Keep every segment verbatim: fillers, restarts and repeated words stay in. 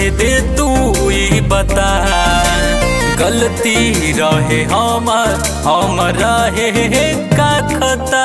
दे तू ही बता, गलती रहे हमर हम रहे का खता।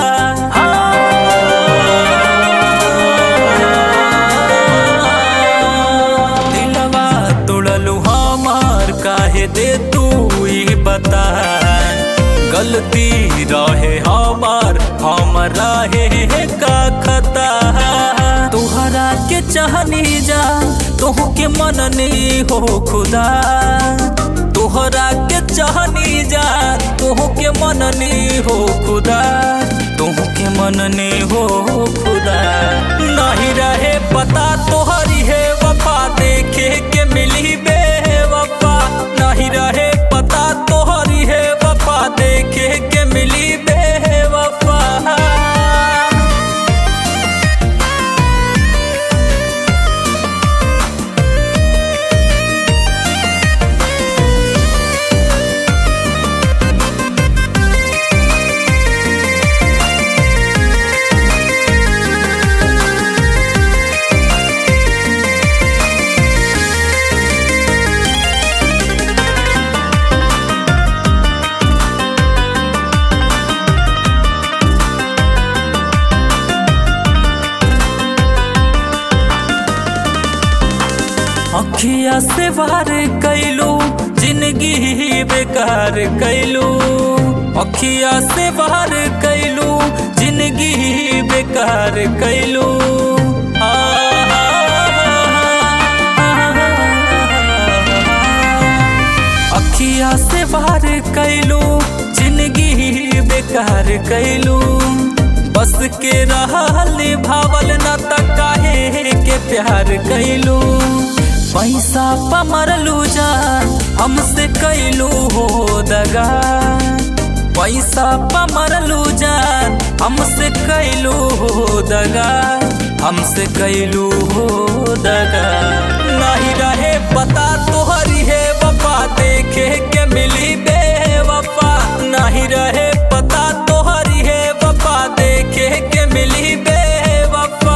दिलवा तोड़लू हमर काहे दे तू ही बता, गलती रहे हमर हम रहे का खता। तोहरा के चाहनी जा तोह के मननी हो खुदा, तोहरा के चाहनी जा तोह के मननी हो खुदा, तोह के मननी हो खुदा। नहीं रहे पता तोहरी है वफा देखे के मिली बेवफा, नहीं रहे पता तोहरी है वफा देखे के मिली बेवफा। अखिया से वार कैलू जिंदगी बेकार कैलू, अखिया से वार कैलू जिंदगी बेकार कैलू। अखिया से वार कैलू जिंदगी बेकार कैलू, बस के रहल भावल न त काहे के प्यार कैलू। पैसा पा मरलू जान हमसे कैलू हो दगा, पैसा पा मरलू जान हमसे कैलू हो दगा, हमसे कैलू हो दगा। नहीं रहे पता तोहरी है वफा देखे के मिली बेवफा, नहीं रहे पता तोहरी है वफा देखे के मिली बेवफा।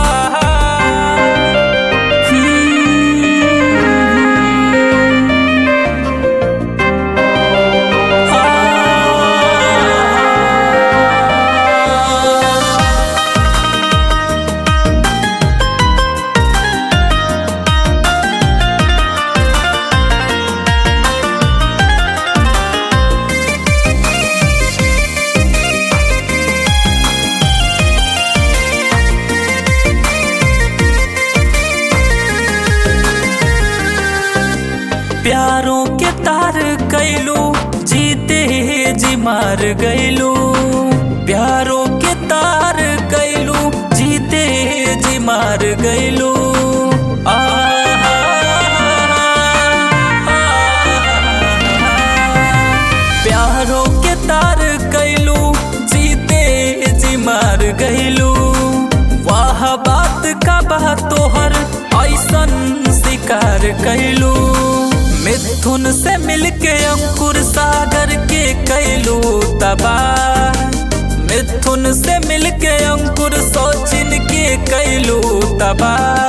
प्यारों के तार कैलू जीते जी मार गैलू, प्यारों के तार कैलू जीते जी मार गैलू। प्यारों के तार कैलू जीते जी मार गैलू, वाह बात का बात तोहर ऐसन शिकार कैलू। मिथुन से मिलके अंकुर सागर के कैलू तबाह, मिथुन से मिलके अंकुर सोचिन के कैलू तबाह।